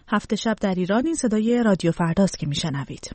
هفت شب در ایران، این صدای رادیو فرداست که میشنوید.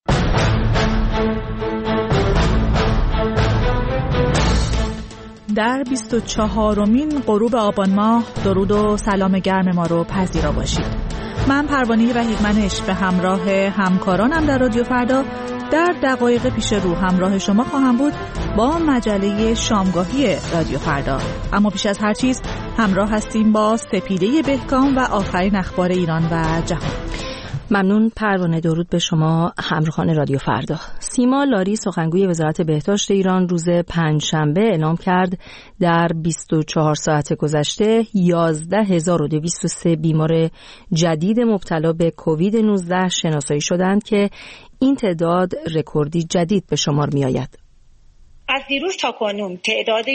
در 24مین غروب آبان ماه درود و سلام گرم ما رو پذیرا باشید. من پروانه وحیدمنش به همراه همکارانم در رادیو فردا در دقایق پیش رو همراه شما خواهم بود با مجله شامگاهی رادیو فردا. اما پیش از هر چیز همراه هستیم با سپیده بهکام و آخرین اخبار ایران و جهان. ممنون پروانه. درود به شما همراهان رادیو فردا. سیما لاری سخنگوی وزارت بهداشت ایران روز پنجشنبه اعلام کرد در 24 ساعت گذشته 11203 بیمار جدید مبتلا به کووید 19 شناسایی شدند که این تعداد رکوردی جدید به شمار می آید. از دیروز تا کنون تعداد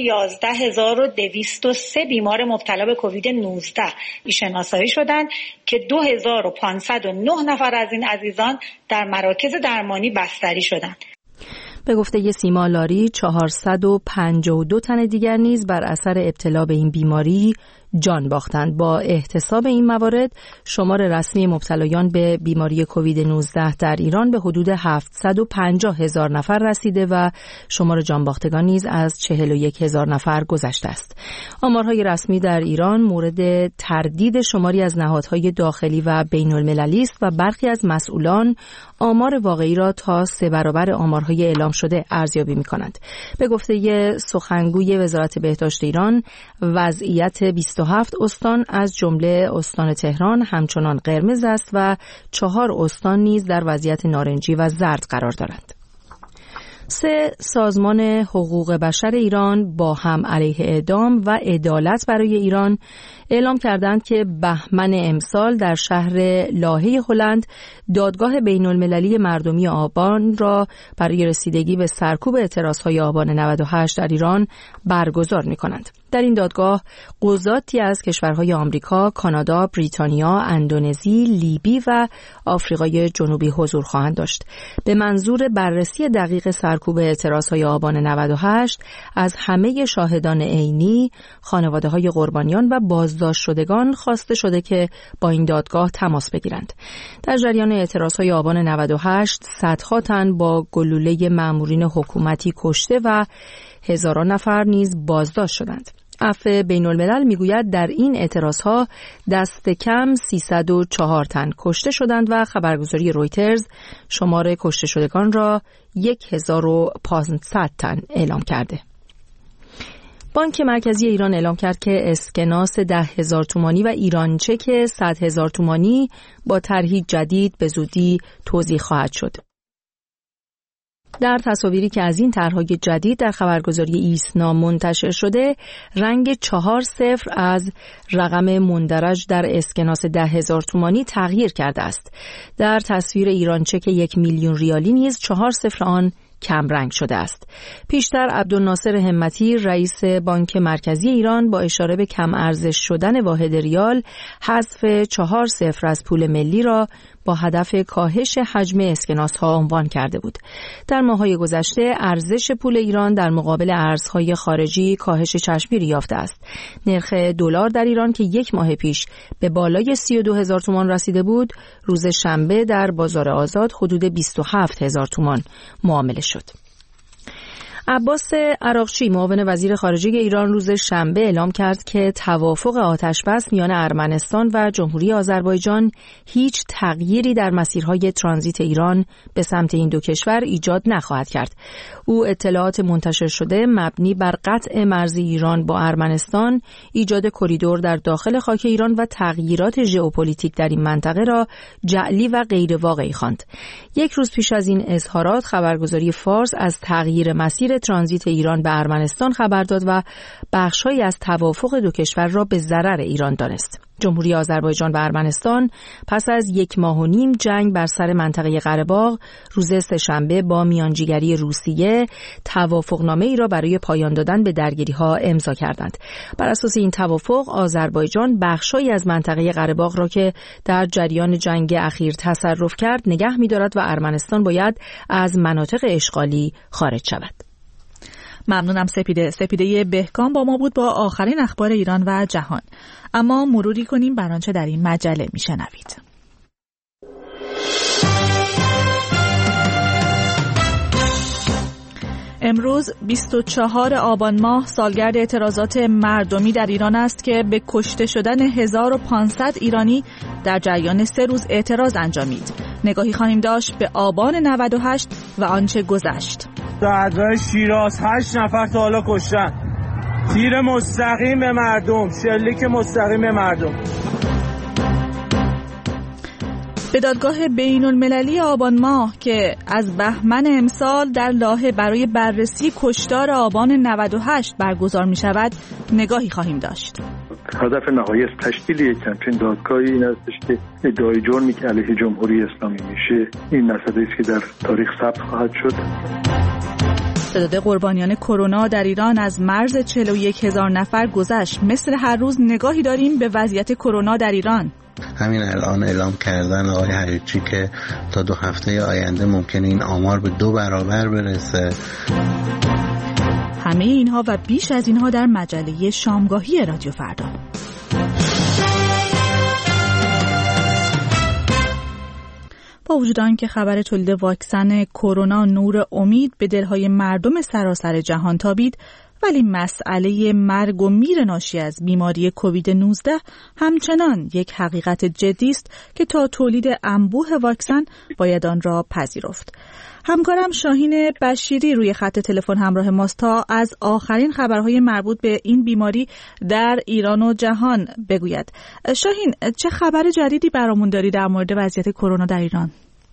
11203 بیمار مبتلا به کووید 19 شناسایی شدند که 2509 نفر از این عزیزان در مراکز درمانی بستری شدند. به گفته سیما لاری 452 تن دیگر نیز بر اثر ابتلا به این بیماری جان باختند. با احتساب این موارد شمار رسمی مبتلایان به بیماری کووید 19 در ایران به حدود 750,000 نفر رسیده و شمار جان باختگان نیز از 41,000 نفر گذشته است. آمارهای رسمی در ایران مورد تردید شماری از نهادهای داخلی و بین المللی است و برخی از مسئولان آمار واقعی را تا 3 برابر آمارهای اعلام شده ارزیابی می‌کنند. به گفته سخنگوی وزارت بهداشت ایران وضعیت 27 استان از جمله استان تهران همچنان قرمز است و 4 استان نیز در وضعیت نارنجی و زرد قرار دارند. 3 سازمان حقوق بشر ایران با هم علیه اعدام و عدالت برای ایران اعلام کردند که بهمن امسال در شهر لاهه هلند دادگاه بین المللی مردمی آبان را برای رسیدگی به سرکوب اعتراضهای آبان 98 در ایران برگزار می‌کنند. در این دادگاه قضاتی از کشورهای آمریکا، کانادا، بریتانیا، اندونزی، لیبی و آفریقای جنوبی حضور خواهند داشت. به منظور بررسی دقیق سرکوب اعتراضهای آبان 98 از همه شاهدان عینی، خانواده‌های قربانیان و بازداشت شدگان خواسته شده که با این دادگاه تماس بگیرند. در جریان اعتراضهای آبان 98 صدها تن با گلوله مامورین حکومتی کشته و هزاران نفر نیز بازداشت شدند. عفو بین الملل میگوید در این اعتراضها دست کم 304 تن کشته شدند و خبرگزاری رویترز شمار کشته شدگان را 1500 تن اعلام کرده. بانک مرکزی ایران اعلام کرد که اسکناس 10,000 تومانی و ایران چک 100,000 تومانی با طرحی جدید به زودی توزیع خواهد شد. در تصاویری که از این طرح‌های جدید در خبرگزاری ایسنا منتشر شده، رنگ 4 صفر از رقم مندرج در اسکناس 10,000 تومانی تغییر کرده است. در تصویر ایران چک 1,000,000 ریالی نیز 4 صفر آن کم رنگ شده است. پیشتر عبدالناصر همتی رئیس بانک مرکزی ایران با اشاره به کم ارزش شدن واحد ریال حذف 4 صفر از پول ملی را با هدف کاهش حجم اسکناس‌ها عنوان کرده بود. در ماه‌های گذشته ارزش پول ایران در مقابل ارزهای خارجی کاهش چشمگیری یافته است. نرخ دلار در ایران که 1 ماه پیش به بالای 32,000 تومان رسیده بود، روز شنبه در بازار آزاد حدود 27,000 تومان معامله شد. عباس عراقچی معاون وزیر خارجه ایران روز شنبه اعلام کرد که توافق آتشبس میان ارمنستان و جمهوری آذربایجان هیچ تغییری در مسیرهای ترانزیت ایران به سمت این دو کشور ایجاد نخواهد کرد. او اطلاعات منتشر شده مبنی بر قطع مرزی ایران با ارمنستان، ایجاد کریدور در داخل خاک ایران و تغییرات ژئوپلیتیک در این منطقه را جعلی و غیر واقعی خواند. 1 روز پیش از این اظهارات خبرگزاری فارس از تغییر مسیر ترانزیت ایران به ارمنستان خبر داد و بخش‌هایی از توافق دو کشور را به ضرر ایران دانست. جمهوری آذربایجان و ارمنستان پس از 1.5 ماه جنگ بر سر منطقه قره باغ روز سه‌شنبه با میانجیگری روسیه توافقنامه‌ای را برای پایان دادن به درگیری‌ها امضا کردند. بر اساس این توافق آذربایجان بخش‌هایی از منطقه قره باغ را که در جریان جنگ اخیر تصرف کرد نگه می‌دارد و ارمنستان باید از مناطق اشغالی خارج شود. ممنونم سپیده بهکام با ما بود با آخرین اخبار ایران و جهان. اما مروری کنیم بر آنچه در این مجله میشنوید. امروز 24 آبان ماه سالگرد اعتراضات مردمی در ایران است که به کشته شدن 1500 ایرانی در جریان 3 روز اعتراض انجامید. نگاهی خواهیم داشت به آبان 98 و آنچه گذشت. در شیراز 8 نفر تا حالا کشتن. تیر مستقیم به مردم، شلیک مستقیم به مردم. به دادگاه بین‌المللی آبان ماه که از بهمن امسال در لاهه برای بررسی کشتار آبان 98 برگزار می شود نگاهی خواهیم داشت. هدف نهایی از تشکیل یک همچین دادگاهی این استش که ادعای جرمی که علیه جمهوری اسلامی میشه این مسئله است که در تاریخ ثبت خواهد شد. تعداد قربانیان کرونا در ایران از مرز 41,000 نفر گذشت. مثل هر روز نگاهی داریم به وضعیت کرونا در ایران. همین الان اعلام کردن آقای حریچی که تا 2 هفته آینده ممکنه این آمار به 2 برابر برسه. همه اینها و بیش از اینها در مجله شامگاهی رادیو فردا. با وجود آنکه خبر تولید واکسن کرونا نور امید به دلهای مردم سراسر جهان تابید، ولی مسئله مرگ و میر ناشی از بیماری کووید 19 همچنان یک حقیقت جدی است که تا تولید انبوه واکسن باید آن را پذیرفت. همکارم شاهین بشیری روی خط تلفن همراه ماست تا از آخرین خبرهای مربوط به این بیماری در ایران و جهان بگوید. شاهین، چه خبر جدیدی برامون داری در مورد وضعیت کرونا در ایران؟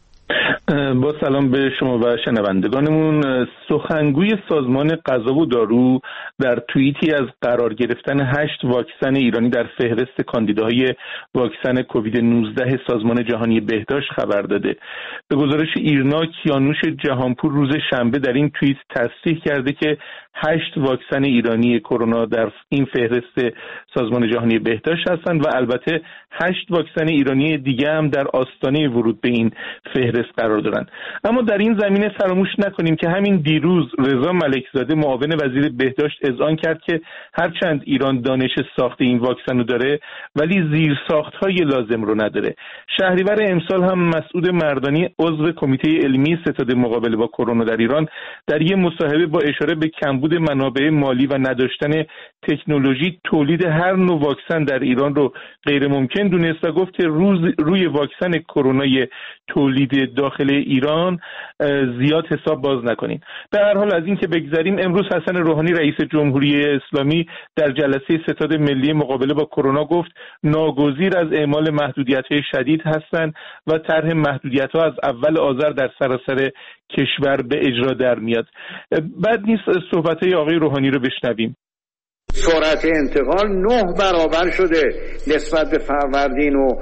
با سلام به شما و شنوندگانمون. سخنگوی سازمان غذا و دارو در توییتی از قرار گرفتن 8 واکسن ایرانی در فهرست کاندیداهای واکسن کووید 19 سازمان جهانی بهداشت خبر داده. به گزارش ایرنا، کیانوش جهانپور روز شنبه در این توییت تصریح کرده که 8 واکسن ایرانی کرونا در این فهرست سازمان جهانی بهداشت هستند و البته 8 واکسن ایرانی دیگه هم در آستانه ورود به این فهرست قرار دارند. اما در این زمینه فراموش نکنیم که همین دیروز رضا ملکزاده معاون وزیر بهداشت اذعان کرد که هرچند ایران دانش ساخت این واکسن رو داره ولی زیرساخت‌های لازم رو نداره. شهریور امسال هم مسعود مردانی عضو کمیته علمی ستاد مقابله با کرونا در ایران در یک مصاحبه با اشاره به کمبود منابع مالی و نداشتن تکنولوژی تولید هر نوع واکسن در ایران رو غیر ممکن دونست و گفت که روی واکسن کرونای تولید داخل ایران زیاد حساب باز نکنین. به هر حال از این که بگذریم، امروز حسن روحانی رئیس جمهوری اسلامی در جلسه ستاد ملی مقابله با کرونا گفت ناگزیر از اعمال محدودیت‌های شدید هستند و طرح محدودیت‌ها از اول آذر در سراسر کشور به اجرا در میاد. بعد نیست صحبت‌های آقای روحانی رو بشنویم. سرعت انتقال 9 برابر شده نسبت به فروردین و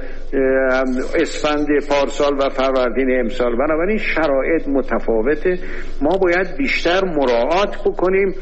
اسفند پارسال و فروردین امسال. بنابراین شرایط متفاوته، ما باید بیشتر مراعات بکنیم.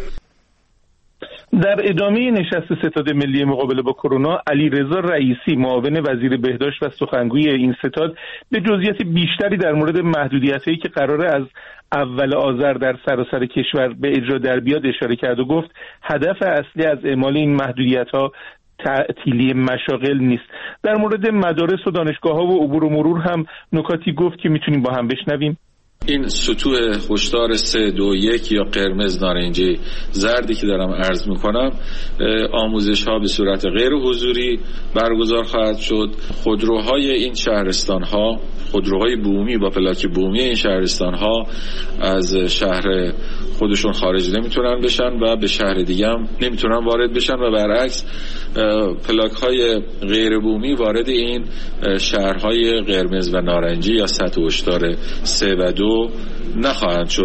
در ادامه نشست ستاد ملی مقابله با کرونا، علیرضا رئیسی معاون وزیر بهداشت و سخنگوی این ستاد به جزئیات بیشتری در مورد محدودیت‌هایی که قراره از اول آذر در سراسر کشور به اجرا در بیاد اشاره کرد و گفت هدف اصلی از اعمال این محدودیت‌ها تعطیلی مشاغل نیست. در مورد مدارس و دانشگاه‌ها و عبور و مرور هم نکاتی گفت که میتونیم با هم بشنویم. این سطوح هشدار 3 2 1 یا قرمز نارنجی زردی که دارم عرض میکنم، آموزش ها به صورت غیر حضوری برگزار خواهد شد. خودروهای این شهرستان ها، خودروهای بومی با پلاک بومی این شهرستان ها از شهر خودشون خارج نمیتونن بشن و به شهر دیگه هم نمیتونن وارد بشن و برعکس پلاک های غیر بومی وارد این شهرهای قرمز و نارنجی یا سطح هشدار 3 و 2 نخواهند شد.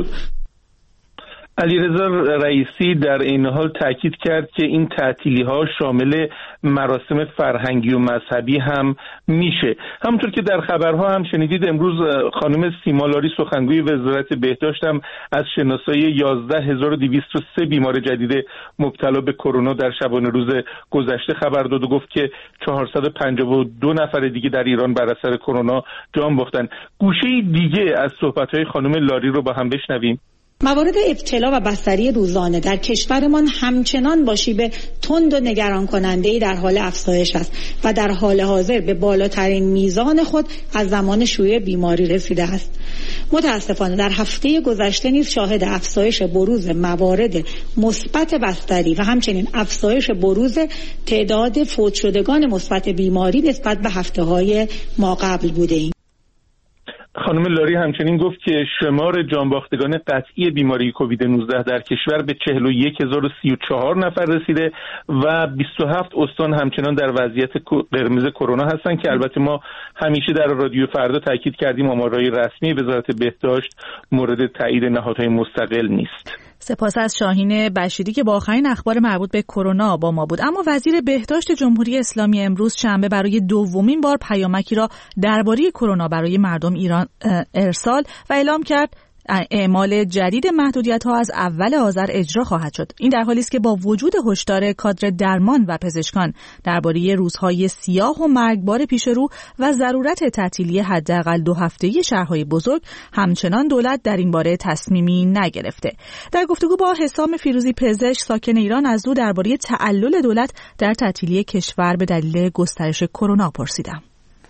علیرضا رئیسی در این حال تاکید کرد که این تعطیلی‌ها شامل مراسم فرهنگی و مذهبی هم میشه. همونطور که در خبرها هم شنیدید، امروز خانم سیما لاری سخنگوی وزارت بهداشت هم از شناسایی 11203 بیمار جدید مبتلا به کرونا در شبانه روز گذشته خبر داد و گفت که 452 نفر دیگه در ایران بر اثر کرونا جان باختن. گوشه دیگه از صحبت‌های خانم لاری رو با هم بشنویم. موارد ابتلا و بستری روزانه در کشورمان همچنان با شیب تند و نگران کننده‌ای در حال افزایش است و در حال حاضر به بالاترین میزان خود از زمان شیوع بیماری رسیده است. متاسفانه در هفته گذشته نیز شاهد افزایش بروز موارد مثبت بستری و همچنین افزایش بروز تعداد فوت شدگان مثبت بیماری نسبت به هفته‌های ما قبل بوده‌ایم. خانم لاری همچنین گفت که شمار جانباختگان قطعی بیماری کووید 19 در کشور به 41034 نفر رسیده و 27 استان همچنان در وضعیت قرمز کرونا هستند که البته ما همیشه در رادیو فردا تاکید کردیم آمارهای رسمی وزارت بهداشت مورد تایید نهادهای مستقل نیست. سپاس از شاهین بشیری که با آخرین اخبار مربوط به کرونا با ما بود. اما وزیر بهداشت جمهوری اسلامی امروز شنبه برای دومین بار پیامکی را درباره کرونا برای مردم ایران ارسال و اعلام کرد اعمال جدید محدودیت‌ها از اول آذر اجرا خواهد شد. این در حالی است که با وجود هشدار کادر درمان و پزشکان درباره روزهای سیاه و مرگبار پیش رو و ضرورت تعطیلی حداقل 2 هفته‌ای شهرهای بزرگ، همچنان دولت در این باره تصمیمی نگرفته. در گفتگو با حسام فیروزی پزشک ساکن ایران از او درباره تعلل دولت در تعطیلی کشور به دلیل گسترش کرونا پرسیدم.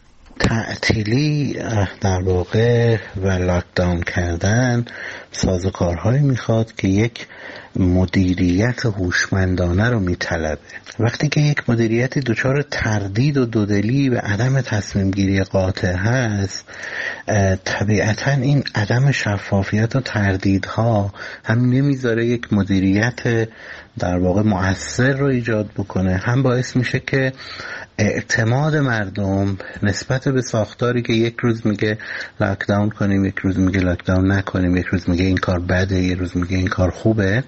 تعطیلی در واقع و لاکداون کردن سازوکارهایی میخواد که یک مدیریت هوشمندانه رو میطلبه. وقتی که یک مدیریتی دچار تردید و دودلی و عدم تصمیم گیری قاطع هست، طبیعتا این عدم شفافیت و تردیدها هم نمیذاره یک مدیریت در واقع مؤثر رو ایجاد بکنه، هم باعث میشه که اعتماد مردم نسبت به ساختاری که یک روز میگه لاکداون کنیم، یک روز میگه لاکداون نکنیم، یک روز میگه این کار بده، یک روز میگه این کار خوبه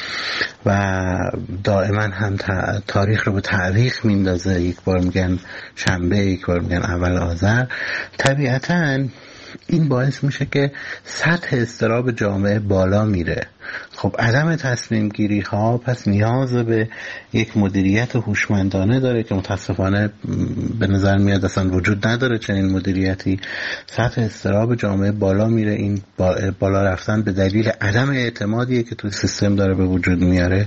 و دائما هم تاریخ رو به تعویق میندازه. یک بار میگن شنبه، یک بار میگن اول آذر. طبیعتاً این باعث میشه که سطح اضطراب جامعه بالا میره. خب عدم تصمیم گیری ها پس نیاز به یک مدیریت هوشمندانه داره که متاسفانه به نظر میاد اصلا وجود نداره چنین مدیریتی. سطح اضطراب جامعه بالا میره. این بالا رفتن به دلیل عدم اعتمادیه که تو سیستم داره به وجود میاره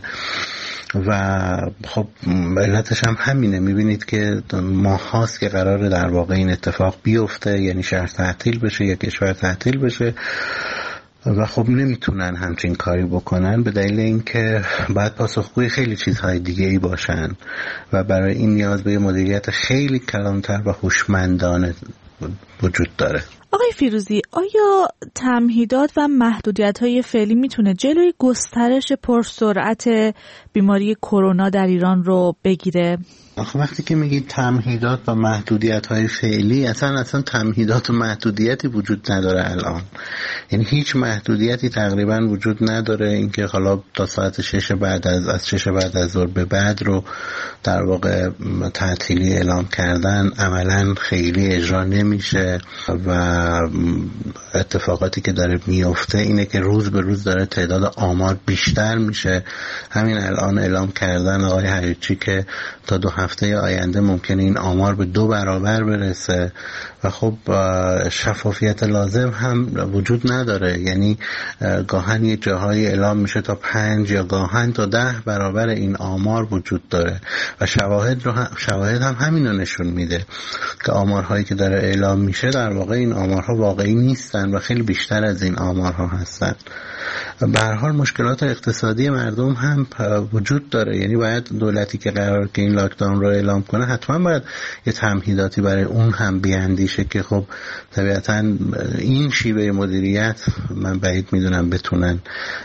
و خب علتش هم همینه. میبینید که ماه هاست که قراره در واقع این اتفاق بیفته، یعنی شهر تعطیل بشه یا کشور تعطیل بشه و خب نمیتونن همچین کاری بکنن به دلیل اینکه باید پاسخگوی خیلی چیزهای دیگه ای باشن و برای این نیاز به مدیریت خیلی کلانتر و هوشمندانه وجود داره. آقای فیروزی، آیا تمهیدات و محدودیت‌های فعلی میتونه جلوی گسترش پرسرعت بیماری کرونا در ایران رو بگیره؟ آخه وقتی که میگید تمهیدات و محدودیت‌های فعلی، اصلا تمهیدات و محدودیتی وجود نداره الان. یعنی هیچ محدودیتی تقریبا وجود نداره. اینکه حالا تا ساعت 6 بعد از 6 بعد از ظهر به بعد رو در واقع تعطیلی اعلام کردن عملاً خیلی اجرا نمیشه و اتفاقاتی که داره میفته اینه که روز به روز داره تعداد آمار بیشتر میشه. همین الان اعلام کردن آقای حریچی که تا 2 هفته آینده ممکنه این آمار به 2 برابر برسه و خب شفافیت لازم هم وجود نداره. یعنی گاهن یه جاهای اعلام میشه تا 5 یا گاهن تا 10 برابر این آمار وجود داره و شواهد هم همین رو نشون میده که آمارهایی که داره اعلام میشه در واقع این آمارها واقعی نیستن و خیلی بیشتر از این آمارها هستن. به هر حال مشکلات اقتصادی مردم هم وجود داره. یعنی باید دولتی که قرار که این لاکداون رو اعلام کنه حتما باید یه تمهیداتی برای اون هم بیاندیشه که خب طبیعتا این شیوه مدیریت من بعید میدونم بتونن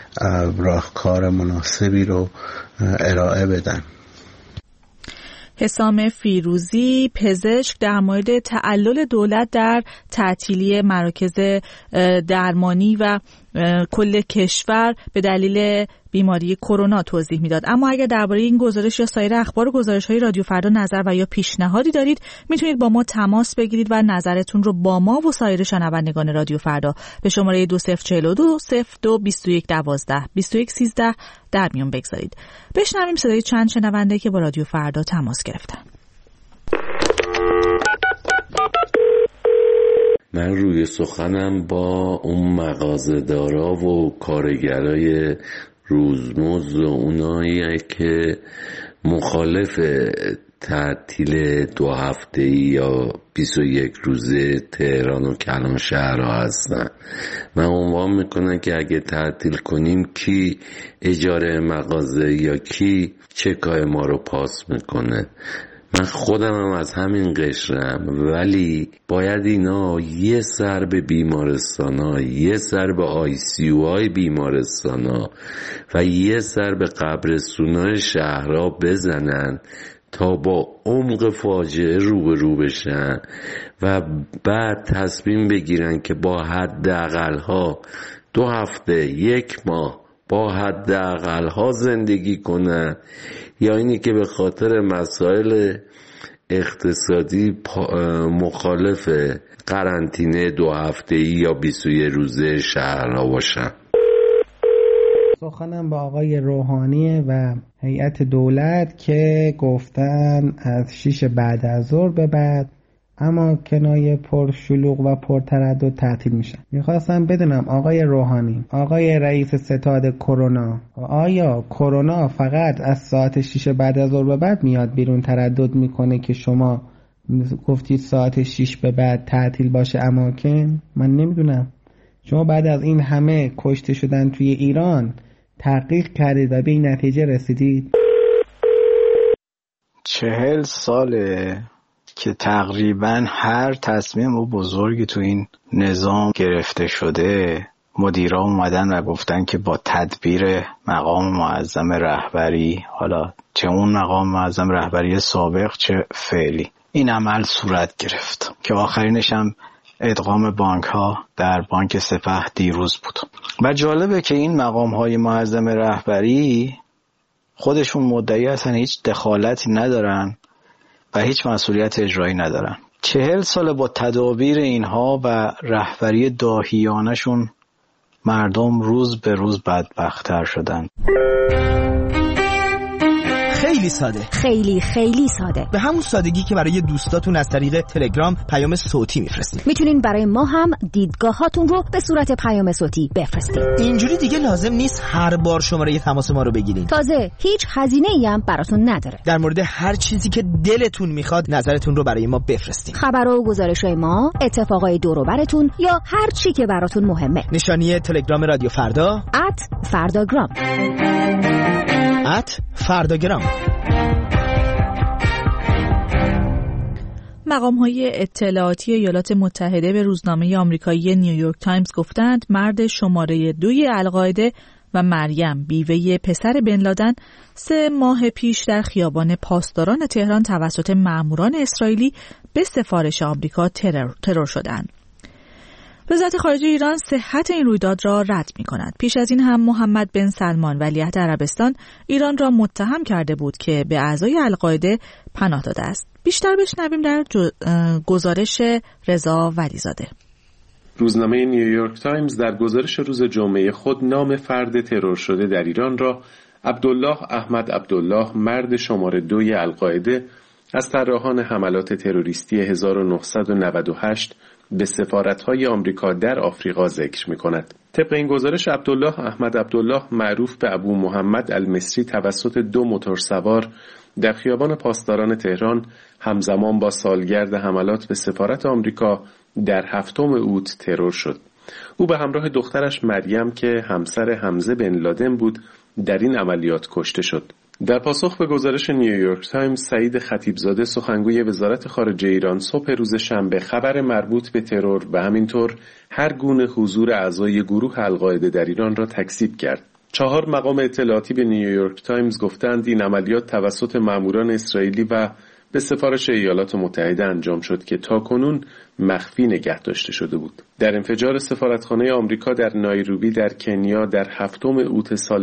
راهکار مناسبی رو ارائه بدن. حسام فیروزی پزشک در مورد تعلل دولت در تعطیلی مراکز درمانی و کل کشور به دلیل بیماری کرونا توضیح میداد. اما اگر درباره این گزارش یا سایر اخبار و گزارش‌های رادیو فردا نظر و یا پیشنهادی دارید میتونید با ما تماس بگیرید و نظرتون رو با ما و سایر شنوندگان رادیو فردا به شماره 2042 02 21 12 21 13 در میون بگذارید. بشنویم صدای چند شنونده که با رادیو فردا تماس گرفتن. من روی سخنم با اون مغازه‌دارا و کارگرای روزمزد و اونایی که مخالف تعطیل 2 هفته‌ای یا 21 روزه تهران و کلان شهرها هستن. من عنوان میکنم که اگه تعطیل کنیم کی اجاره مغازه یا کی چکای ما رو پاس میکنه. من خودم هم از همین قشرم، ولی باید اینا یه سر به بیمارستان ها، یه سر به ICU های بیمارستان ها و یه سر به قبرستون های شهرها بزنن تا با عمق فاجعه روبرو بشن و بعد تصمیم بگیرن که با حداقل ها 2 هفته 1 ماه با حداقل ها زندگی کنن، یا اینی که به خاطر مسائل اقتصادی مخالف قرنطینه 2 هفته‌ای یا 21 روزه شهرها باشن. سخنم با آقای روحانی و هیئت دولت که گفتن از 6 بعد از ظهر به بعد اماکنای پرشلوغ و پرتردد تعطیل میشن. میخواستم بدونم آقای روحانی، آقای رئیس ستاد کرونا، آیا کرونا فقط از ساعت 6 بعد از ظهر به بعد میاد بیرون تردد میکنه که شما گفتید ساعت 6 به بعد تعطیل باشه اماکن؟ من نمیدونم. شما بعد از این همه کشته شدن توی ایران تحقیق کردید و به این نتیجه رسیدید؟ 40 ساله که تقریبا هر تصمیم بزرگی تو این نظام گرفته شده مدیرا اومدن و گفتن که با تدبیر مقام معظم رهبری، حالا چه اون مقام معظم رهبری سابق چه فعلی، این عمل صورت گرفت که آخرینش هم ادغام بانک ها در بانک سپه دیروز بود. و جالبه که این مقام های معظم رهبری خودشون مدعی هستن هیچ دخالتی ندارن و هیچ مسئولیت اجرایی ندارن. 40 سال با تدابیر اینها و رهبری داهیانشون مردم روز به روز بدبخت‌تر شدن. خیلی ساده، خیلی ساده، به همون سادگی که برای دوستاتون از طریق تلگرام پیام صوتی میفرستید. میتونین برای ما هم دیدگاهاتون رو به صورت پیام صوتی بفرستید. اینجوری دیگه لازم نیست هر بار شماره تماس ما رو بگیرین. تازه هیچ هزینه‌ای هم براتون نداره. در مورد هر چیزی که دلتون میخواد نظرتون رو برای ما بفرستین. خبر و گزارش‌های ما، اتفاقای دور و براتون یا هر چی که براتون مهمه. نشانی تلگرام رادیو فردا @فرداگرام. @فرداگرام. مقام‌های اطلاعاتی ایالات متحده به روزنامه آمریکایی نیویورک تایمز گفتند مرد شماره 2 القاعده و مریم بیوه پسر بن لادن 3 ماه پیش در خیابان پاسداران تهران توسط ماموران اسرائیلی به سفارش آمریکا ترور شدند. وزارت خارجه ایران صحت این رویداد را رد می‌کند. پیش از این هم محمد بن سلمان ولیعهد عربستان ایران را متهم کرده بود که به اعضای القاعده پناه داده است. بیشتر بشنویم در گزارش رضا ولیزاده. روزنامه نیویورک تایمز در گزارش روز جمعه خود نام فرد ترور شده در ایران را عبدالله احمد عبدالله، مرد شماره 2 القاعده، از طراحان حملات تروریستی 1998 به سفارت‌های آمریکا در آفریقا ذکر می‌کند. طبق این گزارش عبدالله احمد عبدالله معروف به ابو محمد المصری توسط 2 موتورسوار در خیابان پاسداران تهران همزمان با سالگرد حملات به سفارت آمریکا در 7 اوت ترور شد. او به همراه دخترش مریم که همسر حمزه بن لادن بود در این عملیات کشته شد. در پاسخ به گزارش نیویورک تایمز، سعید خطیبزاده سخنگوی وزارت خارجه ایران صبح روز شنبه خبر مربوط به ترور و همینطور هر گونه حضور اعضای گروه القاعده در ایران را تکذیب کرد. 4 مقام اطلاعاتی به نیویورک تایمز گفتند این عملیات توسط ماموران اسرائیلی و به سفارش ایالات متحده انجام شد که تاکنون مخفی نگه داشته شده بود. در انفجار سفارتخانه آمریکا در نایروبی در کنیا در 7 اوت سال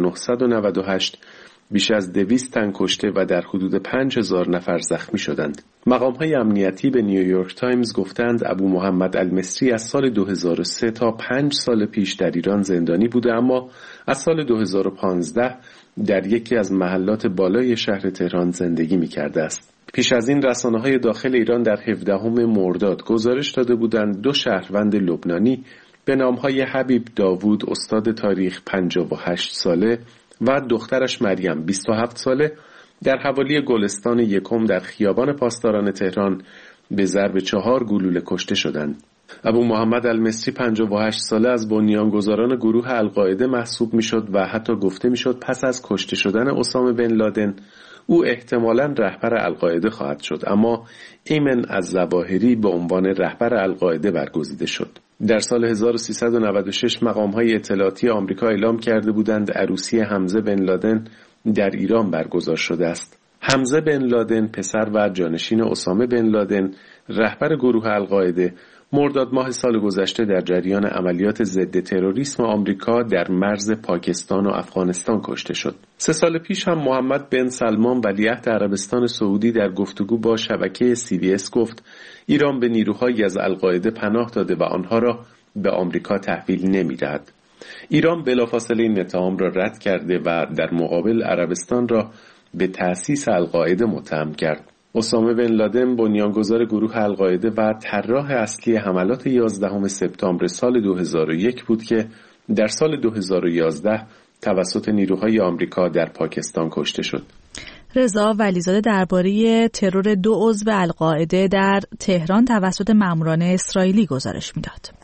1998 بیش از 200 تن کشته و در حدود 5000 نفر زخمی شدند. مقام‌های امنیتی به نیویورک تایمز گفتند ابو محمد المصری از سال 2003 تا 5 سال پیش در ایران زندانی بوده، اما از سال 2015 در یکی از محلات بالای شهر تهران زندگی می‌کرده است. پیش از این رسانه‌های داخل ایران در 17 مرداد گزارش داده بودند 2 شهروند لبنانی به نامهای حبیب داوود استاد تاریخ 58 ساله و دخترش مریم 27 ساله در حوالی گلستان یکم در خیابان پاسداران تهران به ضرب 4 گلوله کشته شدند. ابو محمد المصری 58 ساله از بنیانگذاران گروه القاعده محسوب میشد و حتی گفته میشد پس از کشته شدن اسامه بن لادن او احتمالاً رهبر القاعده خواهد شد، اما ایمن الظواهری به عنوان رهبر القاعده برگزیده شد. در سال 1396 مقام‌های اطلاعاتی آمریکا اعلام کرده بودند عروسی حمزه بن لادن در ایران برگزار شده است. حمزه بن لادن پسر و جانشین اسامه بن لادن رهبر گروه القاعده مرداد ماه سال گذشته در جریان عملیات ضد تروریسم آمریکا در مرز پاکستان و افغانستان کشته شد. 3 سال پیش هم محمد بن سلمان ولیعهد عربستان سعودی در گفتگو با شبکه CBS گفت ایران به نیروهایی از القاعده پناه داده و آنها را به آمریکا تحویل نمی‌دهد. ایران بلافاصله این اتهام را رد کرده و در مقابل عربستان را به تأسیس القاعده متهم کرد. اسامه بن لادن بنیانگذار گروه القاعده و طراح اصلی حملات 11 سپتامبر سال 2001 بود که در سال 2011 توسط نیروهای آمریکا در پاکستان کشته شد. رضا ولیزاده درباره ترور 2 عضو القاعده در تهران توسط ماموران اسرائیلی گزارش میداد.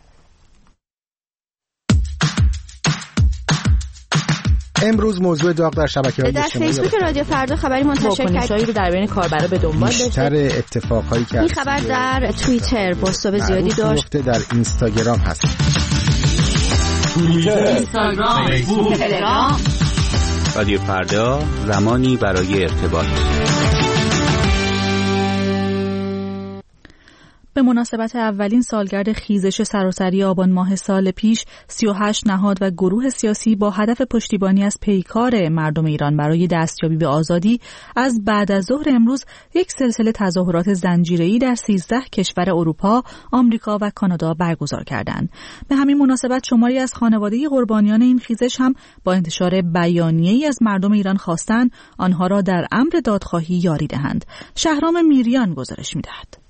امروز موضوع داغ در شبکه‌های اجتماعی در فیسبوک رادیو فردا خبری منتشر کرد رو در بین کاربرا به دنبال داشته. بیشتر اتفاقایی که این خبر در توییتر بازتاب زیادی داشت. در اینستاگرام هست. اینستاگرام، فیسبوک، تلگرام. رادیو فردا زمانی برای ارتباط. به مناسبت اولین سالگرد خیزش سراسری آبان ماه سال پیش 38 نهاد و گروه سیاسی با هدف پشتیبانی از پیکار مردم ایران برای دستیابی به آزادی از بعد از ظهر امروز یک سلسله تظاهرات زنجیره‌ای در 13 کشور اروپا، آمریکا و کانادا برگزار کردند. به همین مناسبت شماری از خانواده قربانیان این خیزش هم با انتشار بیانیه‌ای از مردم ایران خواستند آنها را در امر دادخواهی یاری دهند. شهرام میریان گزارش می‌دهد.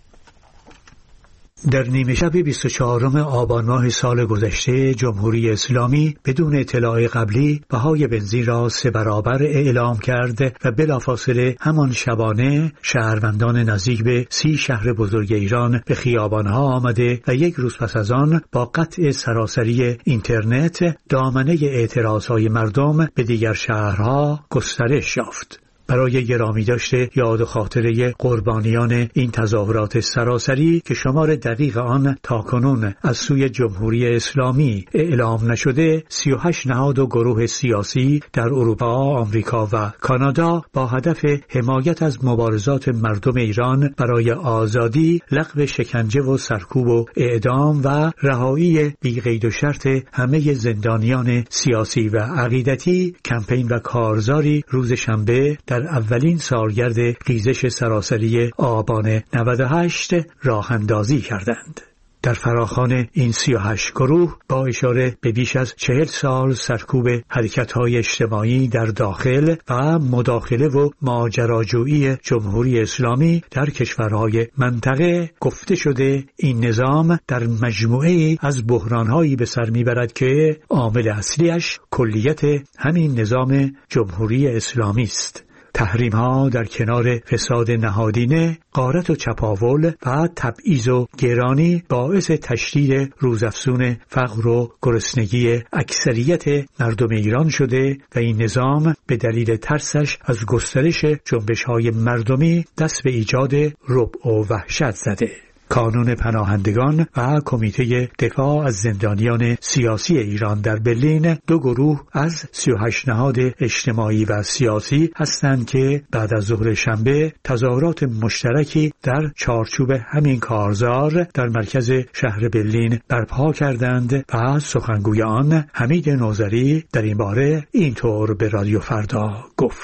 در نیمه شب 24 آبان ماه سال گذشته جمهوری اسلامی بدون اطلاع قبلی بهای بنزین را 3 برابر اعلام کرد و بلافاصله همان شبانه شهروندان نزدیک به 30 شهر بزرگ ایران به خیابانها آمده و 1 روز پس از آن با قطع سراسری اینترنت دامنه اعتراضهای مردم به دیگر شهرها گسترش یافت. برای گرامی داشته یاد و خاطره قربانیان این تظاهرات سراسری که شمار دقیق آن تاکنون از سوی جمهوری اسلامی اعلام نشده، 38 نهاد و گروه سیاسی در اروپا، آمریکا و کانادا با هدف حمایت از مبارزات مردم ایران برای آزادی، لغو شکنجه و سرکوب و اعدام و رهایی بی قید و شرط همه زندانیان سیاسی و عقیدتی کمپین و کارزاری روز شنبه در اولین سالگرد خیزش سراسری آبان 98 راه اندازی کردند. در فراخوان این 38 گروه با اشاره به بیش از 40 سال سرکوب حرکت‌های اجتماعی در داخل و مداخله و ماجراجویی جمهوری اسلامی در کشورهای منطقه گفته شده این نظام در مجموعه از بحران‌هایی به سر می‌برد که عامل اصلیش کلیت همین نظام جمهوری اسلامی است. تحریم‌ها در کنار فساد نهادینه، غارت و چپاول و تبعیض و گرانی باعث تشدید روزافزون فقر و گرسنگی اکثریت مردم ایران شده و این نظام به دلیل ترسش از گسترش جنبش‌های مردمی دست به ایجاد رعب و وحشت زده. کانون پناهندگان و کمیته دفاع از زندانیان سیاسی ایران در برلین 2 گروه از 38 نهاد اجتماعی و سیاسی هستند که بعد از ظهر شنبه تظاهرات مشترکی در چارچوب همین کارزار در مرکز شهر برلین برپا کردند و سخنگوی آن حمید نوذری در این باره اینطور به رادیو فردا گفت: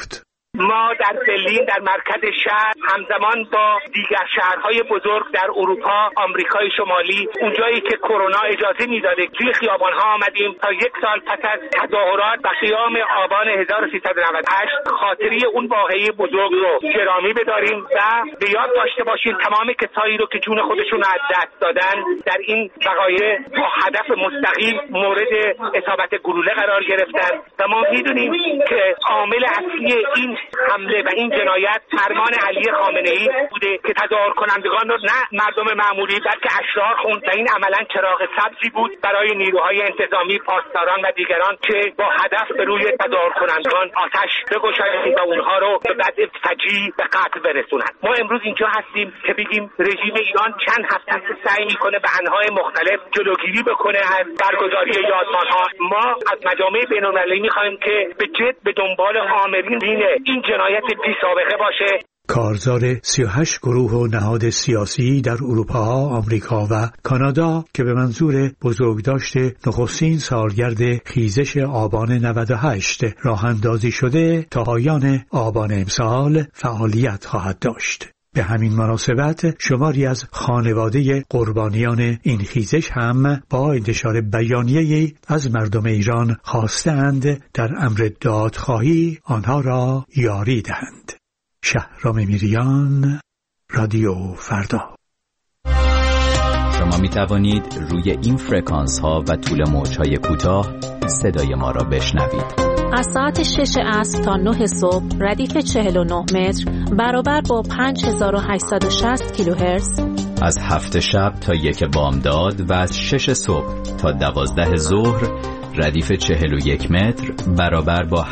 ما در برلین در مرکز شهر همزمان با دیگر شهرهای بزرگ در اروپا، آمریکای شمالی، اونجایی که کرونا اجازه میداده توی خیابان‌ها آمدیم تا یک سال پس از تظاهرات و قیام آبان 1398 خاطری اون واقعه بزرگ رو گرامی بداریم و به یاد داشته باشیم تمام کسایی رو که جون خودشون از دست دادن در این وقایع با هدف مستقیم مورد اصابت گلوله قرار گرفتن و ما میدونیم که عامل اصلی این حمله و این جنایت فرمان علی خامنه‌ای بوده که تظاهر کنندگان رو نه مردم معمولی بلکه اشرار خوند و این عملا چراغ سبزی بود برای نیروهای انتظامی، پاسداران و دیگران که با هدف به روی تظاهر کنندگان آتش بگشایند و اونها رو به بعد فجیع به قتل برسونند. ما امروز اینجا هستیم که بگیم رژیم ایران چند هفته سعی میکنه به انواع مختلف جلوگیری بکنه از برگزاری یادمان‌ها. ما از مجامع بین‌المللی میخوایم که به جد به دنبال آمرین این جنایت بی سابقه باشه. کارزار 38 گروه و نهاد سیاسی در اروپا، آمریکا و کانادا که به منظور بزرگداشت نخستین سالگرد خیزش آبان 98 راه اندازی شده تا پایان آبان امسال فعالیت خواهد داشت. به همین مناسبت شماری از خانواده قربانیان این خیزش هم با انتشار بیانیه‌ای از مردم ایران خواستند در امر دادخواهی آنها را یاری دهند. شهرام میریان، رادیو فردا. شما می توانید روی این فرکانس ها و طول موج های کوتاه صدای ما را بشنوید. از ساعت 6 عصر تا 9 صبح ردیف 49 متر برابر با 5860 کیلوهرتز. از 7 شب تا 1 بامداد و از 6 صبح تا 12 ظهر ردیف 41 متر برابر با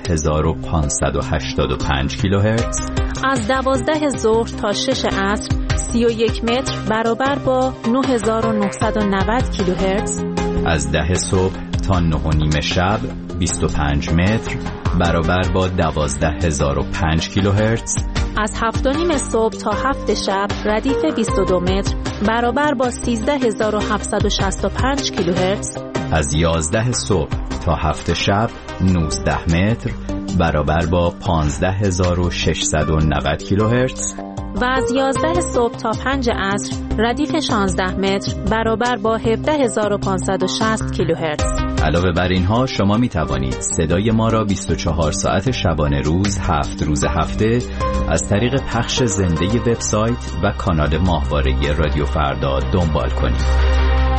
7585 کیلوهرتز. از 12 ظهر تا 6 عصر 31 متر برابر با 9990 کیلوهرتز. از 10 صبح تا 9:30 شب 25 متر برابر با 12005 کیلوهرتز. از 7:30 صبح تا 7 شب ردیف 22 متر برابر با 13765 کیلوهرتز. از 11 صبح تا 7 شب 19 متر برابر با 15690 کیلوهرتز. و از 11 صبح تا 5 عصر ردیف 16 متر برابر با 17560 کیلوهرتز. علاوه بر اینها شما می توانید صدای ما را 24 ساعت شبانه روز 7 روز هفته از طریق پخش زنده وبسایت و کانال ماهواره رادیو فردا دنبال کنید.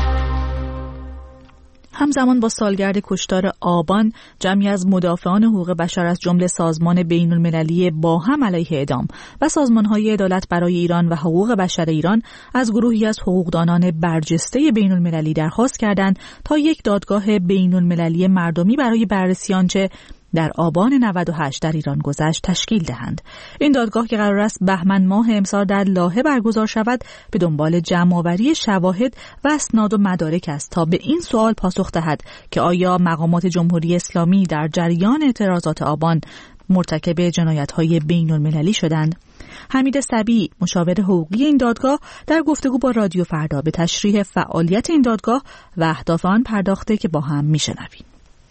همزمان با سالگرد کشتار آبان، جمعی از مدافعان حقوق بشر از جمله سازمان بین‌المللی با هم علیه اعدام و سازمان‌های عدالت برای ایران و حقوق بشر ایران از گروهی از حقوقدانان برجسته بین‌المللی درخواست کردند تا یک دادگاه بین‌المللی مردمی برای بررسی آنچه در آبان 98 در ایران گذشت تشکیل دهند. این دادگاه که قرار است بهمن ماه امسال در لاهه برگزار شود، به دنبال جمع‌آوری شواهد و اسناد و مدارک است تا به این سوال پاسخ دهد که آیا مقامات جمهوری اسلامی در جریان اعتراضات آبان مرتکب جنایت‌های بین‌المللی شدند. حمید صبی، مشاور حقوقی این دادگاه، در گفتگو با رادیو فردا به تشریح فعالیت این دادگاه و اهداف آن پرداخته که با هم میشنویم.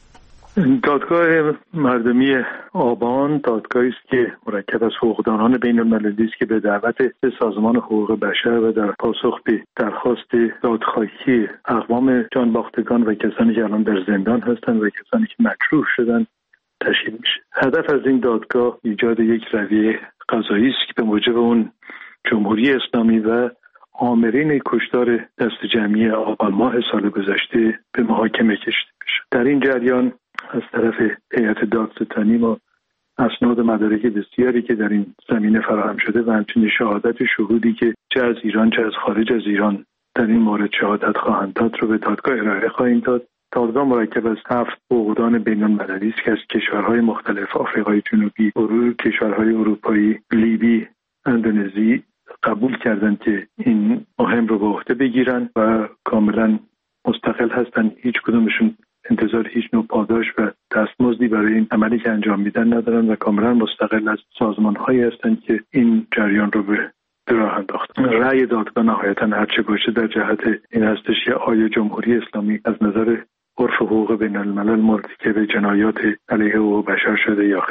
دادگاه مردمی آبان دادگاهی است که مرکب از حقوقدانان بین‌المللی است که به دعوت سازمان حقوق بشر و در پاسخ به درخواست دادخواهی اقوام جانباختگان و کسانی که الان در زندان هستند و کسانی که مجروح شدند تشکیل میشه. هدف از این دادگاه ایجاد یک رویه قضایی است که به موجب اون جمهوری اسلامی و آمرین کشتار دست جمعی آبان ماه سال گذشته به محاکمه کشیده بشه. در این جریان از طرف هیئت دادستانی ما اسناد و مدارک بسیاری که در این زمینه فراهم شده و همچنین شهادت شهودی که چه از ایران چه از خارج از ایران در این مورد شهادت خواهند داد رو به دادگاه ارائه خواهیم داد. دادگاه مرکب از 7 حقوقدان بین‌المللی است که از کشورهای مختلف آفریقای جنوبی، کشورهای اروپایی، لیبی، اندونزی قبول کردند که این مهم رو به عهده بگیرن و کاملا مستقل هستند. هیچ کدومشون انتظار هیچ نوع پاداش و دستمزدی برای این عملی که انجام میدن ندارن و کاملا مستقل از سازمان‌هایی هستند که این جریان رو به راه انداختن. رأی دادگاه نهایتاً هرچه باشه در جهت این هستش که آیا جمهوری اسلامی از نظر عرف حقوق بین‌الملل مرتکب جنایات علیه حقوق بشر شده یا خیر.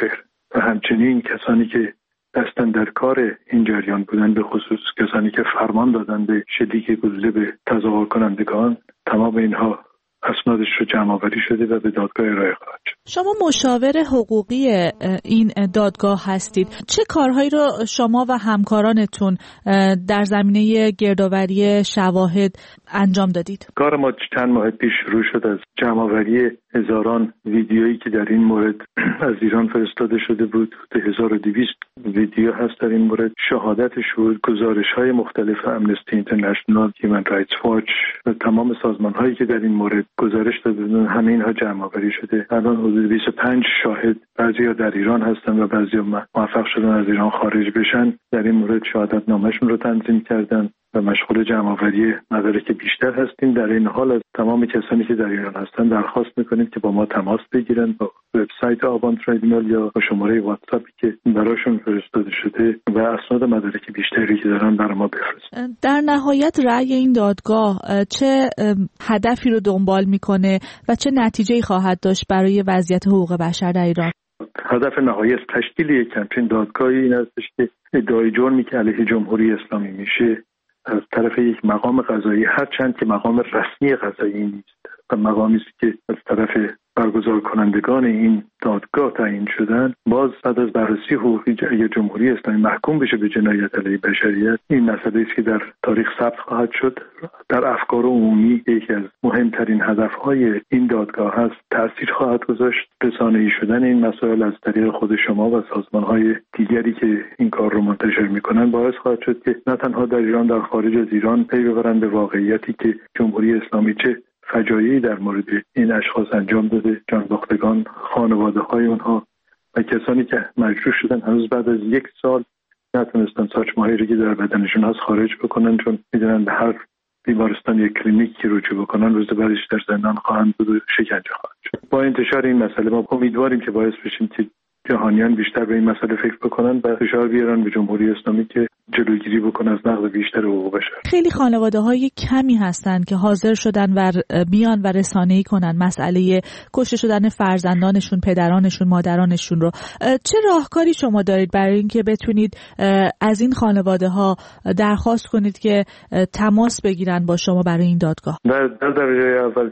و همچنین کسانی که دستن در کار این جریان بودن، به خصوص کسانی که فرمان دادن به شلیک گلوله به تظاهر کنندگان، تمام اینها اسنادش رو جمع آوری شده و به دادگاه ارائه خواهد شد. شما مشاور حقوقی این دادگاه هستید. چه کارهایی رو شما و همکارانتون در زمینه گردآوری شواهد انجام دادید؟ کار ما چند ماه پیش شروع شد از جمع آوری هزاران ویدیویی که در این مورد از ایران فرستاده شده بود. 1200 ویدیو هست در این مورد. شهادت شهود، گزارش‌های مختلف امنستی اینترنشنال، هیومن رایتس واچ و تمام سازمان‌هایی که در این مورد گزارش داده بودند، همه اینها جمع آوری شده. الان حدود 25 شاهد، بعضی‌ها در ایران هستن و بعضی‌ها موفق شدن از ایران خارج بشن، در این مورد شهادت نامه‌شون رو تنظیم کردن و مشغول جمع‌آوری مدارک بیشتر هستیم. در این حال از تمام کسانی که در ایران هستن درخواست می‌کنیم که با ما تماس بگیرن، با وبسایت آبان تریبونال یا با شماره واتساپی که براشون فرستاده شده و اسناد مدارک بیشتری که دارن برای ما بفرستن. در نهایت رأی این دادگاه چه هدفی رو دنبال می‌کنه و چه نتیجه‌ای خواهد داشت برای وضعیت حقوق بشر در ایران؟ هدف نهایی از تشکیل یک همچین دادگاهی این هستش که ادعای جرمی که علیه جمهوری اسلامی میشه از طرف یک مقام قضایی، هرچند که مقام رسمی قضایی نیست و مقامی است که از طرف برگزار کنندگان این دادگاه تعیین شدن، باز بعد از بررسی حقوقی اگر جمهوری اسلامی محکوم بشه به جنایت علیه بشریت، این مسئله است که در تاریخ ثبت خواهد شد. در افکار عمومی یکی از مهمترین هدفهای این دادگاه هست تأثیر خواهد گذاشت. رسانه‌ای شدن این مسائل از طریق خود شما و سازمان‌های دیگری که این کار رو منتشر می‌کنن باعث خواهد شد که نه تنها در ایران، در خارج از ایران پی ببرند به واقعیتی که جمهوری اسلامی چه فجایعی در مورد این اشخاص انجام داده، جانباختگان، خانواده‌های اونها و کسانی که مجروح شدن هنوز بعد از 1 سال نتونستن ساچمه‌هایی رو که در بدنشون هست خارج بکنن، چون میدونن به هر بیمارستان یا کلینیکی رجوع بکنن روز بعدش در زندان خواهند بود و شکنجه خواهند شد. با انتشار این مسئله ما امیدواریم که باعث بشیم که جهانیان بیشتر به این مسئله فکر بکنن و فشار بیارن به جمهوری اسلامی که جلوگیری بکنه از نقض بیشتر حقوق بشر. خیلی خانواده‌های کمی هستن که حاضر شدن و بیان و رسانه‌ای کنن مسئله کشته شدن فرزندانشون، پدرانشون، مادرانشون رو. چه راهکاری شما دارید برای اینکه بتونید از این خانواده‌ها درخواست کنید که تماس بگیرن با شما برای این دادگاه؟ در درجه اول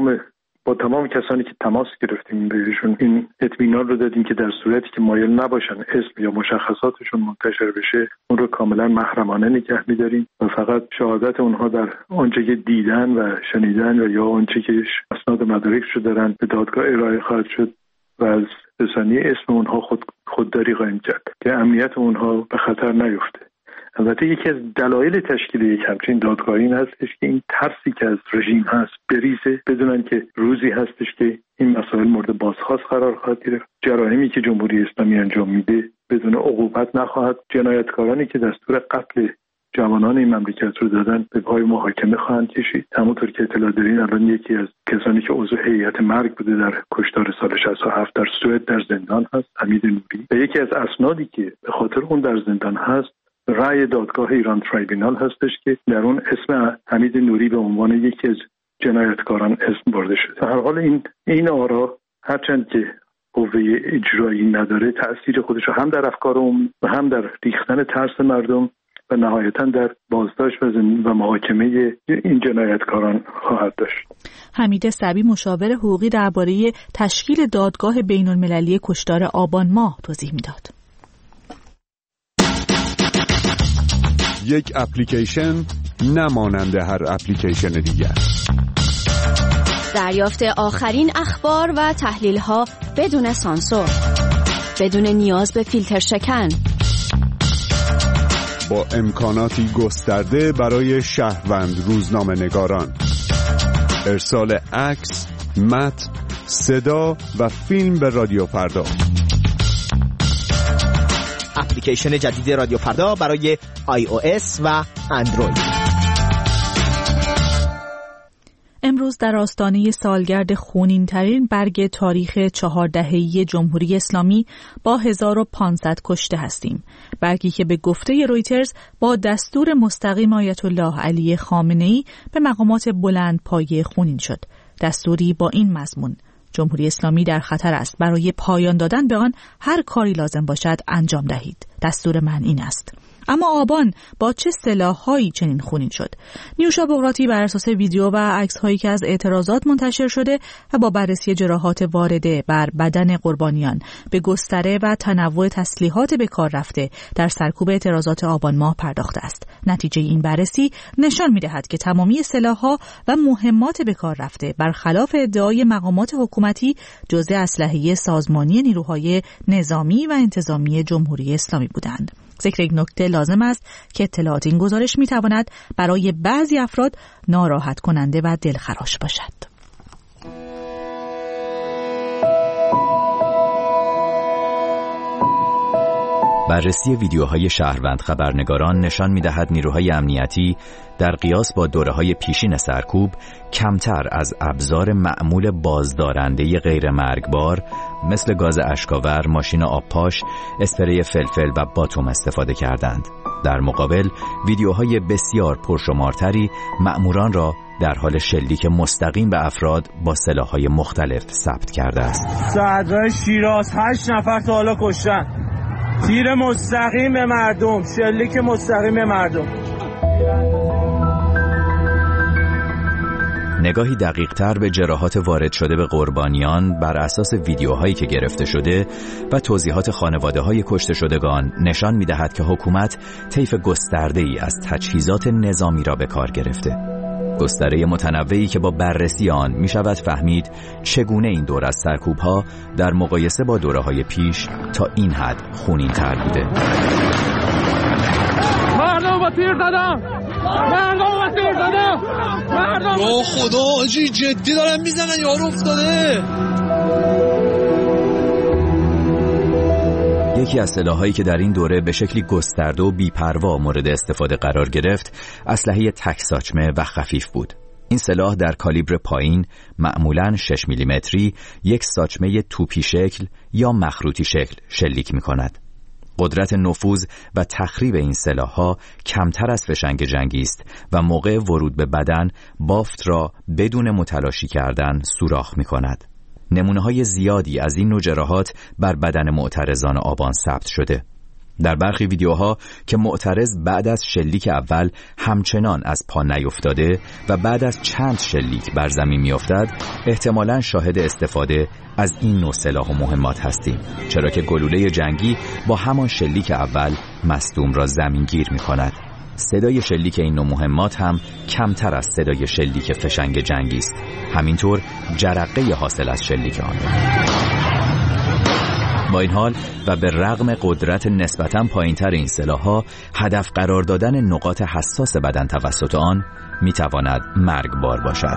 با تمام کسانی که تماس گرفتیم بهشون این اطمینان رو دادیم که در صورتی که مایل نباشن اسم یا مشخصاتشون منتشر بشه، اون رو کاملا محرمانه نگه می‌داریم و فقط شهادت اونها در آنچه که دیدن و شنیدن و یا آنچه که اسناد مدارکش رو دارن به دادگاه ارائه خواهد شد و از رسانی اسم اونها خودداری خواهیم کرد که امنیت اونها به خطر نیفته. البته یکی از دلایل تشکیل یک همچین دادگاهی این هستش که این ترسی که از رژیم هست بریزه، بدونن که روزی هستش که این مسائل مورد بازخواست قرار خواهد گرفت، جرائمی که جمهوری اسلامی انجام میده بدون عقوبت نخواهد، جنایتکارانی که دستور قتل جوانان این مملکت رو دادن به پای محاکمه خواهند کشید. همونطور که اطلاع دارین الان یکی از کسانی که عضو هیئت مرگ بوده در کشتار سال 67 در سوئد در زندان هست، حمید نوری، و یکی از اسنادی که به خاطر اون در زندان هست رأی دادگاه ایران تریبونال هستش که در اون اسم حمید نوری به عنوان یکی از جنایتکاران اسم برده شده. در هر حال این آرا هرچند که قوه اجرایی نداره، تأثیر خودش رو هم در افکار عمومی و هم در ریختن ترس مردم و نهایتاً در بازداشت و محاکمه این جنایتکاران خواهد داشت. حمید صبی، مشاور حقوقی درباره تشکیل دادگاه بین‌المللی کشتار آبان ماه توضیح میداد. یک اپلیکیشن نمانند هر اپلیکیشن دیگر. دریافت آخرین اخبار و تحلیل‌ها بدون سانسور، بدون نیاز به فیلتر شکن، با امکاناتی گسترده برای شهروند روزنامه‌نگاران، ارسال عکس، متن، صدا و فیلم به رادیو فردا. اپلیکیشن جدید رادیو فردا برای iOS و اندروید. امروز در آستانه سالگرد خونین‌ترین برگ تاریخ 4 دهه‌ای جمهوری اسلامی با 1500 کشته هستیم. برگی که به گفته رویترز با دستور مستقیم آیت الله علی خامنه‌ای به مقامات بلند پایه خونین شد. دستوری با این مضمون: جمهوری اسلامی در خطر است. برای پایان دادن به آن هر کاری لازم باشد انجام دهید. دستور من این است. اما آبان با چه سلاح‌هایی چنین خونین شد؟ نیوشا بقراطی بر اساس ویدیو و عکس‌هایی که از اعتراضات منتشر شده و با بررسی جراحات وارده بر بدن قربانیان به گستره و تنوع تسلیحات به کار رفته در سرکوب اعتراضات آبان ماه پرداخته است. نتیجه این بررسی نشان می‌دهد که تمامی سلاح‌ها و مهمات به کار رفته برخلاف ادعای مقامات حکومتی جزء اسلحه سازمانی نیروهای نظامی و انتظامی جمهوری اسلامی بودند. ذکر یک نکته لازم است که اطلاعات این گزارش می‌تواند برای بعضی افراد ناراحت کننده و دلخراش باشد. بررسی ویدیوهای شهروند خبرنگاران نشان می‌دهد نیروهای امنیتی در قیاس با دوره‌های پیشین سرکوب کمتر از ابزار معمول بازدارنده غیر مرگبار مثل گاز اشکاور، ماشین آبپاش، اسپری فلفل و باتوم استفاده کردند. در مقابل ویدیوهای بسیار پرشمارتری مأموران را در حال شلیک مستقیم به افراد با سلاح‌های مختلف ثبت کرده است. صدرای شیراز 8 نفر تا حالا کشتن. تیر مستقیم به مردم، شلیک مستقیم به مردم. نگاهی دقیق‌تر به جراحات وارد شده به قربانیان بر اساس ویدیوهایی که گرفته شده و توضیحات خانواده‌های کشته شدگان نشان می‌دهد که حکومت طیف گسترده‌ای از تجهیزات نظامی را به کار گرفته. گستره متنوعی که با بررسی آن می شود فهمید چگونه این دور از سرکوب‌ها در مقایسه با دوره‌های پیش تا این حد خونین‌تر بوده. مردم با تیر زدم! مردم با تیر زدم! مردم یا خدا آجی جدی دارن میزنن، یارو افتاده. یکی از سلاح‌هایی که در این دوره به شکلی گسترده و بی‌پروا مورد استفاده قرار گرفت، اسلحه تک ساچمه و خفیف بود. این سلاح در کالیبر پایین، معمولاً 6 میلیمتری، یک ساچمه توپی شکل یا مخروطی شکل شلیک می‌کند. قدرت نفوذ و تخریب این سلاح‌ها کمتر از فشنگ جنگی است و موقع ورود به بدن بافت را بدون متلاشی کردن سوراخ می‌کند. نمونه‌های زیادی از این نوع جراحات بر بدن معترضان آبان ثبت شده. در برخی ویدیوها که معترض بعد از شلیک اول همچنان از پا نیفتاده و بعد از چند شلیک بر زمین میافتد، احتمالاً شاهد استفاده از این نوع سلاح و مهمات هستیم، چرا که گلوله جنگی با همان شلیک اول مصدوم را زمینگیر می‌کند. صدای شلیک این نوع مهمات هم کمتر از صدای شلیک فشنگ جنگی است. همینطور جرقه حاصل از شلیک آن. با این حال و به رغم قدرت نسبتاً پایین‌تر این سلاح‌ها، هدف قرار دادن نقاط حساس بدن توسط آن می‌تواند مرگبار باشد.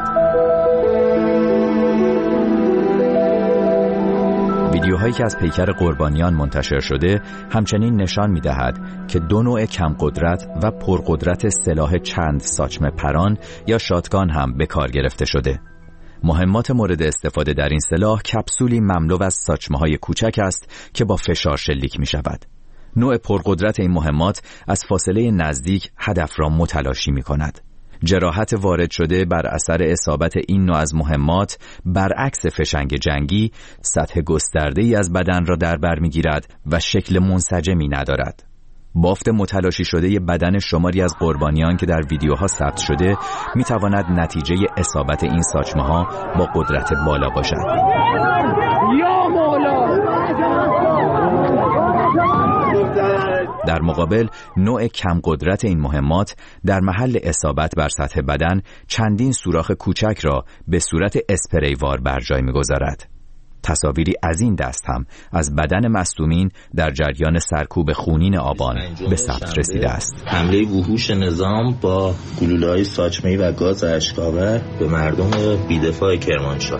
ویدیوهایی که از پیکر قربانیان منتشر شده همچنین نشان می‌دهد که دو نوع کم قدرت و پرقدرت سلاح چند ساچمه پران یا شاتگان هم به کار گرفته شده. مهمات مورد استفاده در این سلاح کپسولی مملو از ساچمه‌های کوچک است که با فشار شلیک می‌شود. نوع پرقدرت این مهمات از فاصله نزدیک هدف را متلاشی می‌کند. جراحت وارد شده بر اثر اصابت این نوع از مهمات برعکس فشنگ جنگی سطح گسترده‌ای از بدن را در بر می‌گیرد و شکل منسجمی ندارد. بافت متلاشی شده بدن شماری از قربانیان که در ویدیوها ثبت شده می‌تواند نتیجه اصابت این ساچمه‌ها با قدرت بالا باشد. یا مولا! در مقابل نوع کم قدرت این مهمات در محل اصابت بر سطح بدن چندین سوراخ کوچک را به صورت اسپریوار بر جای می‌گذارد. تصاویری از این دست هم از بدن مصدومین در جریان سرکوب خونین آبان به ثبت رسیده است. حمله وحوش نظام با گلوله‌های ساچمه‌ای و گاز اشک‌آور به مردم بی‌دفاع کرمانشاه.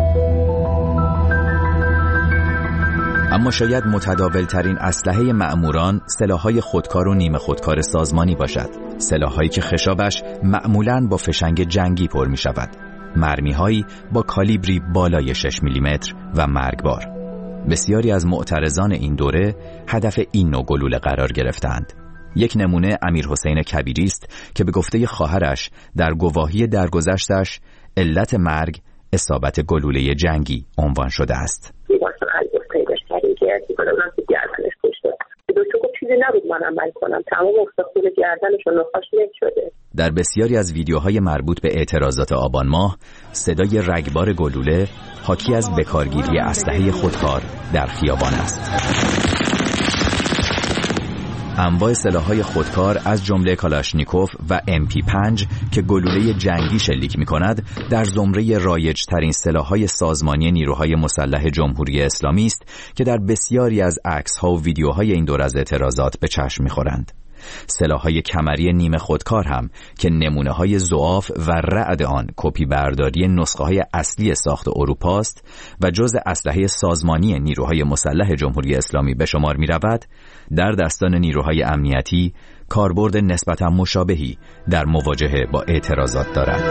اما شاید متداول‌ترین اسلحه مأموران سلاح‌های خودکار و نیمه خودکار سازمانی باشد. سلاح‌هایی که خشابش معمولاً با فشنگ جنگی پر می‌شود. مرمی‌هایی با کالیبری بالای 6 میلیمتر و مرگبار. بسیاری از معترضان این دوره هدف این نوع گلوله قرار گرفتند. یک نمونه امیرحسین کبیری است که به گفته خواهرش در گواهی درگذشتش علت مرگ اصابت گلوله جنگی عنوان شده است. چیزی نبود من عمل کنم، تمام استخون گردنش و نخاش لک شده. در بسیاری از ویدیوهای مربوط به اعتراضات آبان ماه صدای رگبار گلوله حاکی از بکارگیری اسلحه خودکار در خیابان است. انواع سلاح‌های خودکار از جمله کالاشنیکوف و MP5 که گلوله جنگی شلیک می‌کند در زمره رایج‌ترین سلاح‌های سازمانی نیروهای مسلح جمهوری اسلامی است که در بسیاری از عکس‌ها و ویدیوهای این دور از اعتراضات به چشم می‌خورند. سلاح‌های کمری نیمه خودکار هم که نمونه‌های ضعاف و رعد آن کپی برداری نسخه‌های اصلی ساخت اروپا است و جزء اسلحه سازمانی نیروهای مسلح جمهوری اسلامی به شمار می‌رود، در دستان نیروهای امنیتی کاربرد نسبتاً مشابهی در مواجهه با اعتراضات دارد.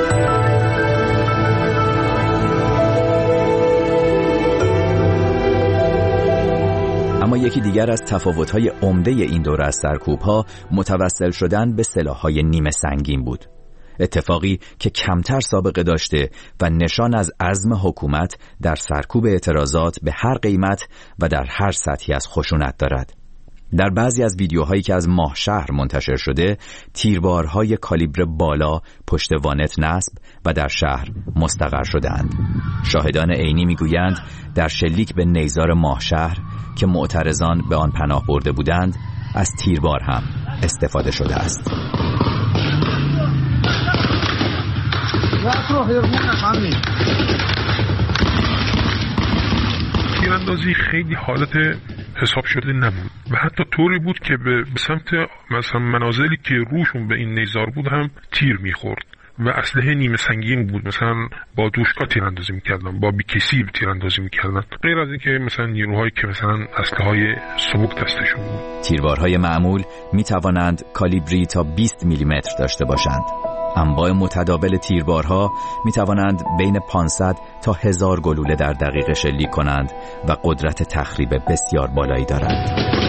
اما یکی دیگر از تفاوت‌های عمده این دوره از سرکوب‌ها متوسل شدن به سلاح‌های نیمه سنگین بود. اتفاقی که کمتر سابقه داشته و نشان از عزم حکومت در سرکوب اعتراضات به هر قیمت و در هر سطحی از خشونت دارد. در بعضی از ویدیوهایی که از ماه شهر منتشر شده، تیربارهای کالیبر بالا پشت وانت نصب و در شهر مستقر شده‌اند. شاهدان عینی میگویند در شلیک به نیزار ماه شهر که معترضان به آن پناه برده بودند، از تیربار هم استفاده شده است. تیراندازی خیلی حالت حساب شده نبود و حتی طوری بود که به سمت مثلا منازلی که روشون به این نیزار بود هم تیر میخورد و اسلحه نیمه سنگین بود. مثلا با دوشکا تیراندازی میکردن، با بیکسی تیراندازی میکردن، غیر از اینکه مثلا نیروهایی که مثلا اسلحه‌های سبک دستشون بود. تیربارهای معمول میتوانند کالیبری تا 20 میلیمتر داشته باشند. انواع متداول تیربارها میتوانند بین 500 تا 1000 گلوله در دقیقه شلیک کنند و قدرت تخریب بسیار بالایی دارند.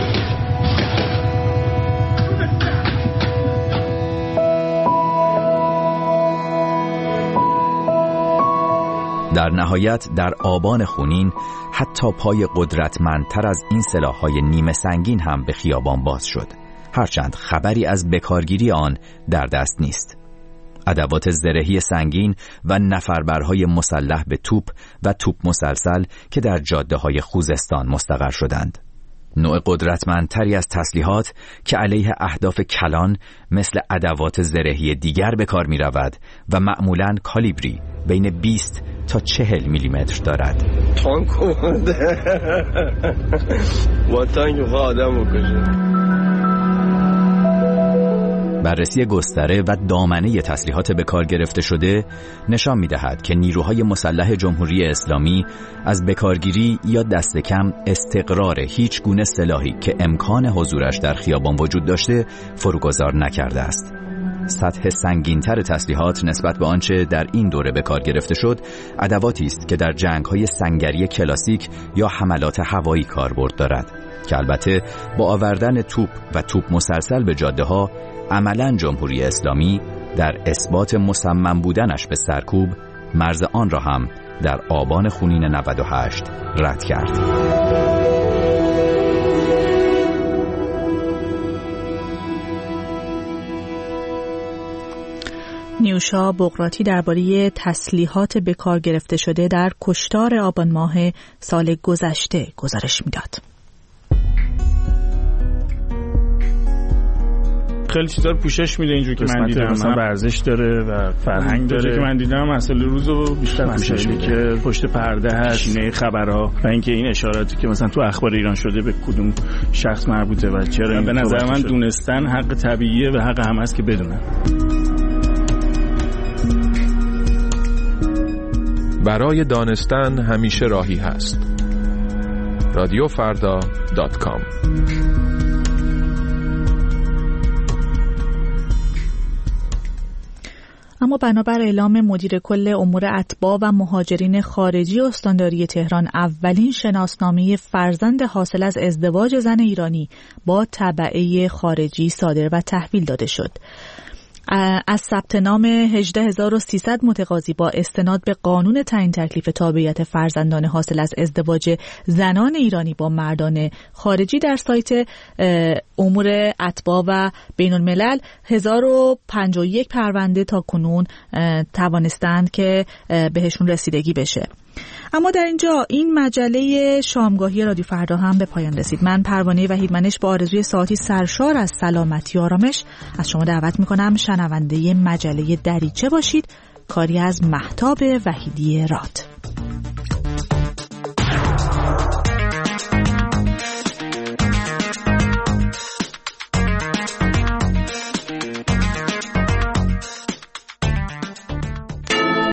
در نهایت در آبان خونین حتی پای قدرتمندتر از این سلاح‌های نیمه سنگین هم به خیابان باز شد، هرچند خبری از بکارگیری آن در دست نیست. ادوات زرهی سنگین و نفربرهای مسلح به توپ و توپ مسلسل که در جاده‌های خوزستان مستقر شدند. نوع قدرتمندتری از تسلیحات که علیه اهداف کلان مثل ادوات زرهی دیگر به کار می رود و معمولاً کالیبری بین 20 تا 40 میلیمتر دارد. تانک اومده با تانک آدم بکشه. بررسی گستره و دامنه تسلیحات به کار گرفته شده نشان می‌دهد که نیروهای مسلح جمهوری اسلامی از بکارگیری یا دست کم استقرار هیچ گونه سلاحی که امکان حضورش در خیابان وجود داشته فروگذار نکرده است. سطح سنگین‌تر تسلیحات نسبت به آنچه در این دوره به کار گرفته شد، ادواتی است که در جنگ‌های سنگری کلاسیک یا حملات هوایی کاربرد دارد که البته با آوردن توپ و توپ مسلسل به جاده‌ها عملاً جمهوری اسلامی در اثبات مصمم بودنش به سرکوب مرز آن را هم در آبان خونین 98 رد کرد. نیوشا بقراطی درباره تسلیحات به کار گرفته شده در کشتار آبان ماه سال گذشته گزارش میداد. خیلی چیزا رو پوشش میده اینجوری که من دیدم، مثلا ورزش داره و فرهنگ داره که من دیدم، مسئله روزو بیشتر پوشش میده که پشت پرده هست، شینه خبرها و اینکه این اشاراتی که مثلا تو اخبار ایران شده به کدوم شخص مربوطه و چرا این به نظر من دونستن حق طبیعیه و حق همه است که بدونن. برای دانستن همیشه راهی هست. radiofarda.com. اما بنابر اعلام مدیر کل امور اتباع و مهاجرین خارجی استانداری تهران، اولین شناسنامه فرزند حاصل از ازدواج زن ایرانی با تبعه خارجی صادر و تحویل داده شد. از ثبت نام 18300 متقاضی با استناد به قانون تعیین تکلیف تابعیت فرزندان حاصل از ازدواج زنان ایرانی با مردان خارجی در سایت امور اتباع و بین الملل 1051 پرونده تا کنون توانستند که بهشون رسیدگی بشه. اما در اینجا این مجله شامگاهی رادیو فردا هم به پایان رسید. من پروانه وحیدمنش با آرزوی ساعتی سرشار از سلامتی و آرامش از شما دعوت میکنم شنونده مجله دریچه باشید. کاری از مهتاب وحیدی راد.